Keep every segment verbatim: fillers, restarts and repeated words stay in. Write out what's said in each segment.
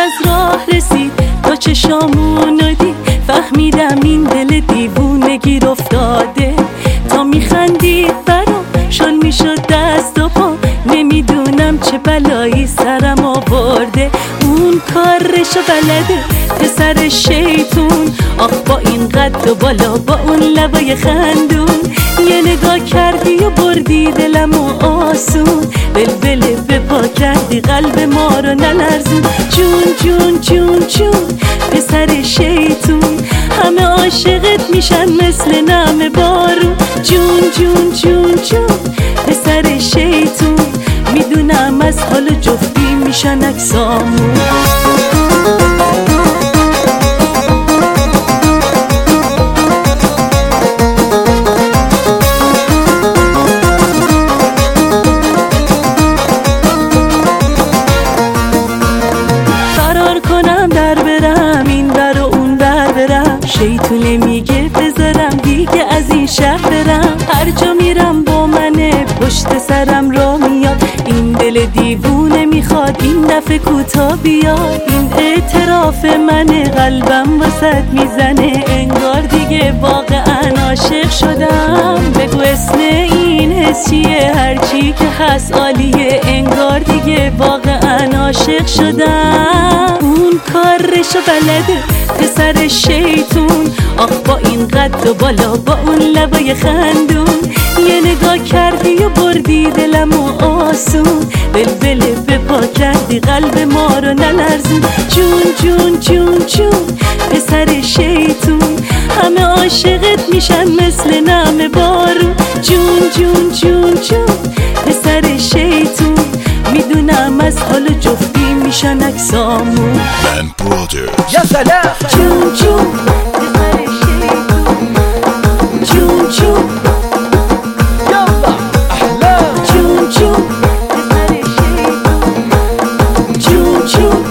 از راه رسید تا چشامونو دید، فهمیدم این دل دیوونه گیر افتاده. تا میخندید برام شل میشد دست و پا، نمیدونم چه بلایی سرم آورده. اون کارشو بلده پسر شیطون، آخ با این قد و بالا با اون لبای خندون. یه نگاه کردی و بردی دلمو آسون، بلبله به پا کردی قلب ما رو نلرزون. جون جون جون جون پسر شیطون، همه عاشقت میشن مثل نم بارون. جون جون جون جون پسر شیطون، میدونم از حال جفتی میشن اکسامون. شیطونه میگه بذارم دیگه از این شهر برم، هر جا میرم با منه پشت سرم را میاد. این دل دیوونه میخواد این دفعه کوتا بیاد. این اعتراف منه قلبم واسط میزنه، انگار دیگه واقعا عاشق شدم. بگو اسم این حس چیه؟ هرچی که هست عالیه، انگار دیگه واقعا عاشق شدم. اون کارشو بلده پسر شیطون، آخ با این قد و بالا با اون لبای خندون. یه نگاه کردی و بردی دلمو آسون، بلبله به پا کردی قلب ما رو نلرزون. جون جون جون جون پسر شیطون، همه عاشقت میشن مثل نم بارون. جون جون جون جون پسر شیطون، میدونم از حال جفتی میشن اکسامون. یا سلام جون جون پسر شیطون، جون جون یالا احلام. جون جون پسر شیطون، جون جون.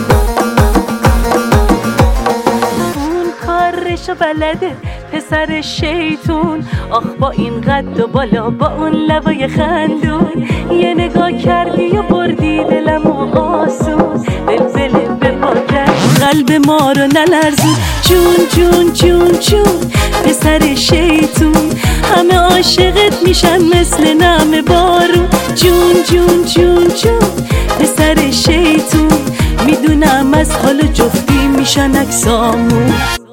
اون کارشو بلده پسر شیطون، آخ با این قد و بالا با اون لبای خندون. یه نگاه کردی و بردی دلمو آسون، بلبله به پا کردی قلب ما رو نلرزون. جون جون جون جون پسر شیطون، همه عاشقت میشن مثل نم بارون. جون جون جون جون پسر شیطون، میدونم از حال جفتی میشن اکسامون.